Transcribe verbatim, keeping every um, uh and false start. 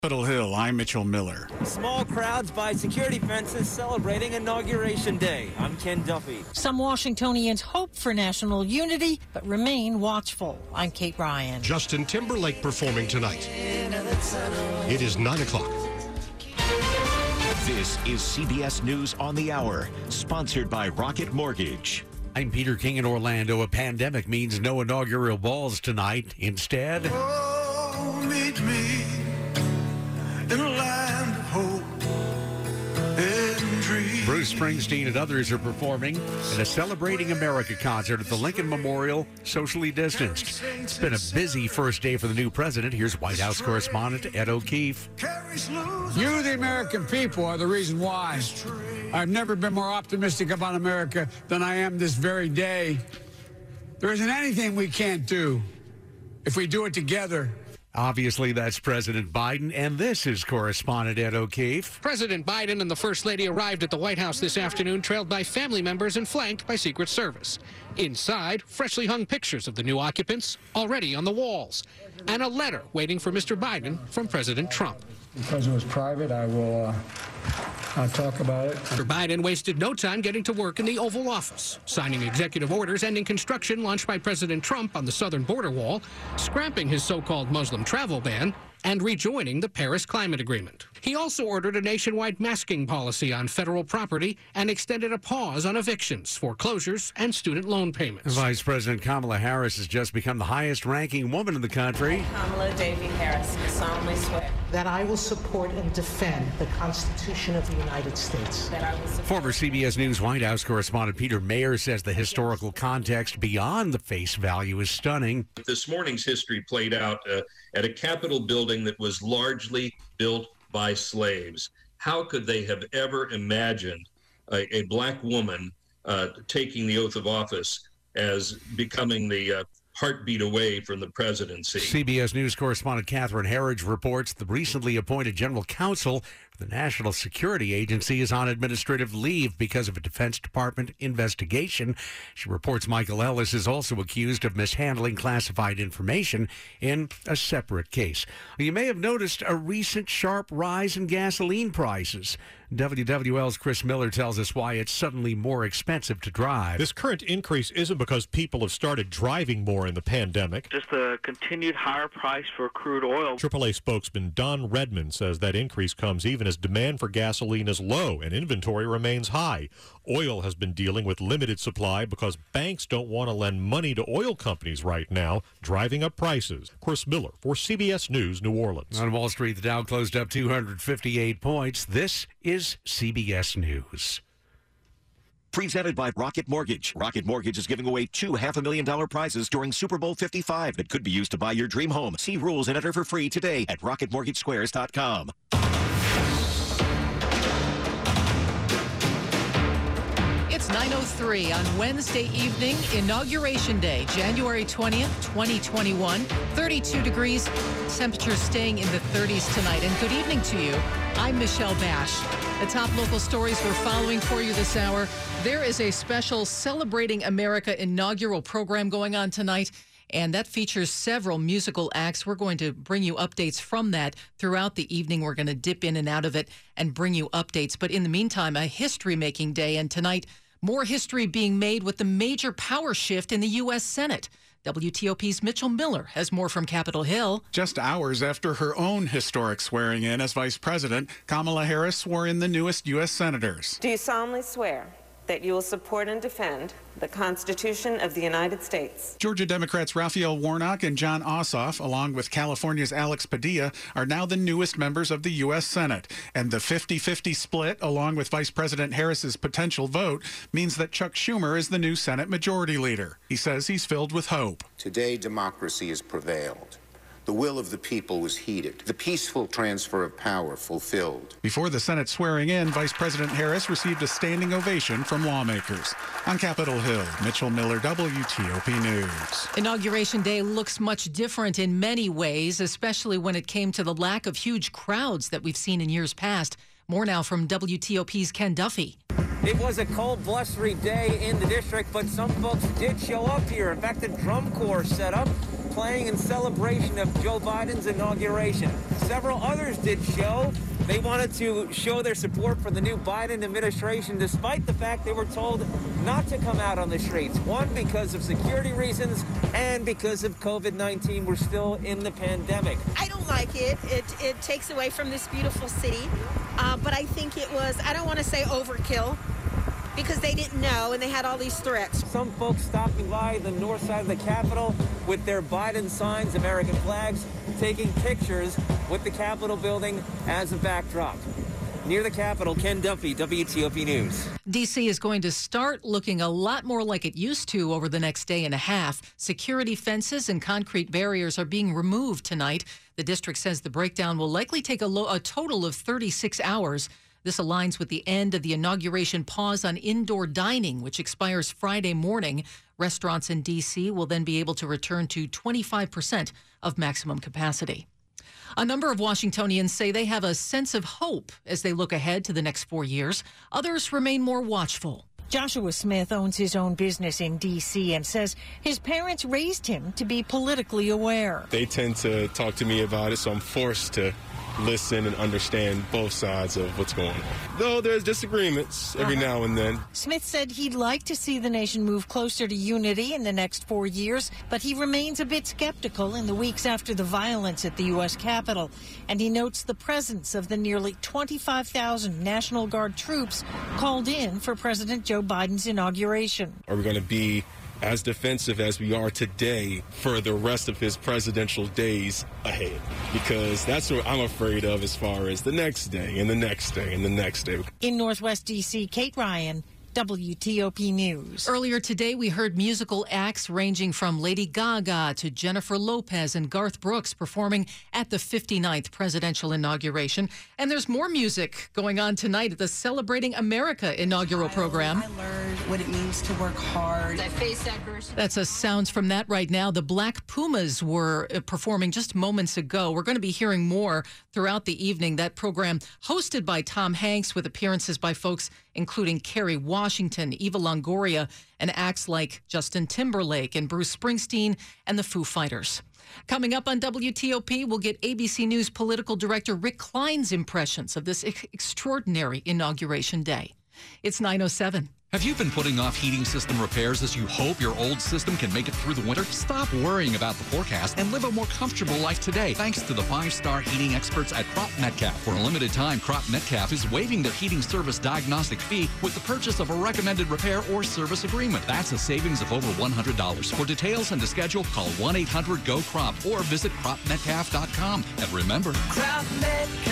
Capitol Hill, I'm Mitchell Miller. Small crowds by security fences celebrating Inauguration Day. I'm Ken Duffy. Some Washingtonians hope for national unity, but remain watchful. I'm Kate Ryan. Justin Timberlake performing tonight. It is nine o'clock. This is C B S News on the Hour, sponsored by Rocket Mortgage. I'm Peter King in Orlando. A pandemic means no inaugural balls tonight. Instead, oh, meet me in a land of hope and dreams. Bruce Springsteen and others are performing at a Celebrating America concert at the Lincoln Memorial, socially distanced. It's been a busy first day for the new president. Here's White House correspondent Ed O'Keefe. You, the American people, are the reason why. I've never been more optimistic about America than I am this very day. There isn't anything we can't do if we do it together. Obviously, that's President Biden, and this is correspondent Ed O'Keefe. President Biden and the First Lady arrived at the White House this afternoon, trailed by family members and flanked by Secret Service. Inside, freshly hung pictures of the new occupants already on the walls, and a letter waiting for Mister Biden from President Trump. Because it was private, I will uh, I'll talk about it. Mister Biden wasted no time getting to work in the Oval Office, signing executive orders ending construction launched by President Trump on the southern border wall, scrapping his so-called Muslim travel ban, and rejoining the Paris Climate Agreement. He also ordered a nationwide masking policy on federal property and extended a pause on evictions, foreclosures, and student loan payments. Vice President Kamala Harris has just become the highest-ranking woman in the country. Kamala Davy Harris, I solemnly swear that I will support and defend the Constitution of the United States. That I will Former C B S News White House correspondent Peter Mayer says the historical context beyond the face value is stunning. This morning's history played out uh, at a Capitol building that was largely built by slaves. How could they have ever imagined a, a black woman uh, taking the oath of office as becoming the uh, heartbeat away from the presidency? C B S News correspondent Catherine Herridge reports the recently appointed general counsel for the National Security Agency is on administrative leave because of a Defense Department investigation. She reports Michael Ellis is also accused of mishandling classified information in a separate case. You may have noticed a recent sharp rise in gasoline prices. W W L's Chris Miller tells us why it's suddenly more expensive to drive. This current increase isn't because people have started driving more in the pandemic. Just the continued higher price for crude oil. triple A spokesman Don Redmond says that increase comes even as demand for gasoline is low and inventory remains high. Oil has been dealing with limited supply because banks don't want to lend money to oil companies right now, driving up prices. Chris Miller for C B S News, New Orleans. On Wall Street, the Dow closed up two hundred fifty-eight points. This is C B S News. Presented by Rocket Mortgage. Rocket Mortgage is giving away two half a million dollar prizes during Super Bowl fifty-five that could be used to buy your dream home. See rules and enter for free today at rocket mortgage squares dot com. It's nine oh three on Wednesday evening, Inauguration Day, January twentieth, twenty twenty-one. thirty-two degrees, temperatures staying in the thirties tonight. And good evening to you. I'm Michelle Bash. The top local stories we're following for you this hour. There is a special Celebrating America inaugural program going on tonight, and that features several musical acts. We're going to bring you updates from that throughout the evening. We're going to dip in and out of it and bring you updates. But in the meantime, a history-making day, and tonight, more history being made with the major power shift in the U S Senate. W T O P's Mitchell Miller has more from Capitol Hill. Just hours after her own historic swearing in as vice president, Kamala Harris swore in the newest U S senators. Do you solemnly swear that you will support and defend the Constitution of the United States? Georgia Democrats Raphael Warnock and John Ossoff, along with California's Alex Padilla, are now the newest members of the U S Senate. And the fifty-fifty split, along with Vice President Harris's potential vote, means that Chuck Schumer is the new Senate Majority Leader. He says he's filled with hope. Today, democracy has prevailed. The will of the people was heeded. The peaceful transfer of power fulfilled. Before the Senate swearing in, Vice President Harris received a standing ovation from lawmakers. On Capitol Hill, Mitchell Miller, W T O P News. Inauguration Day looks much different in many ways, especially when it came to the lack of huge crowds that we've seen in years past. More now from W T O P's Ken Duffy. It was a cold, blustery day in the district, but some folks did show up here. In fact, the drum corps set up playing in celebration of Joe Biden's inauguration. Several others did show. They wanted to show their support for the new Biden administration, despite the fact they were told not to come out on the streets. One, because of security reasons, and because of COVID nineteen. We're still in the pandemic. I don't like it. It, it takes away from this beautiful city. Uh, but I think it was, I don't want to say overkill, because they didn't know and they had all these threats. Some folks stopping by the north side of the Capitol with their Biden signs, American flags, taking pictures with the Capitol building as a backdrop. Near the Capitol, Ken Duffy, W T O P News. D C is going to start looking a lot more like it used to over the next day and a half. Security fences and concrete barriers are being removed tonight. The district says the breakdown will likely take a, lo- a total of thirty-six hours. This aligns with the end of the inauguration pause on indoor dining, which expires Friday morning. Restaurants in D C will then be able to return to twenty-five percent of maximum capacity. A number of Washingtonians say they have a sense of hope as they look ahead to the next four years. Others remain more watchful. Joshua Smith owns his own business in D C and says his parents raised him to be politically aware. They tend to talk to me about it, so I'm forced to listen and understand both sides of what's going on. Though there's disagreements every uh-huh. now and then. Smith said he'd like to see the nation move closer to unity in the next four years, but he remains a bit skeptical in the weeks after the violence at the U S Capitol. And he notes the presence of the nearly twenty-five thousand National Guard troops called in for President Joe Biden's inauguration. Are we going to be as defensive as we are today for the rest of his presidential days ahead? Because that's what I'm afraid of as far as the next day and the next day and the next day. In Northwest D C, Kate Ryan, W T O P News. Earlier today, we heard musical acts ranging from Lady Gaga to Jennifer Lopez and Garth Brooks performing at the fifty-ninth presidential inauguration. And there's more music going on tonight at the Celebrating America inaugural program. I learned what it means to work hard. I faced adversity. That's a sounds from that right now. The Black Pumas were performing just moments ago. We're going to be hearing more throughout the evening. That program hosted by Tom Hanks with appearances by folks including Kerry Washington, Eva Longoria, and acts like Justin Timberlake and Bruce Springsteen and the Foo Fighters. Coming up on W T O P, we'll get A B C News political director Rick Klein's impressions of this ex- extraordinary inauguration day. It's nine oh seven. Have you been putting off heating system repairs as you hope your old system can make it through the winter? Stop worrying about the forecast and live a more comfortable life today thanks to the five-star heating experts at Crop Metcalf. For a limited time, Crop Metcalf is waiving their heating service diagnostic fee with the purchase of a recommended repair or service agreement. That's a savings of over one hundred dollars. For details and to schedule, call one eight hundred GO CROP or visit crop metcalf dot com. And remember, Crop Metcalf.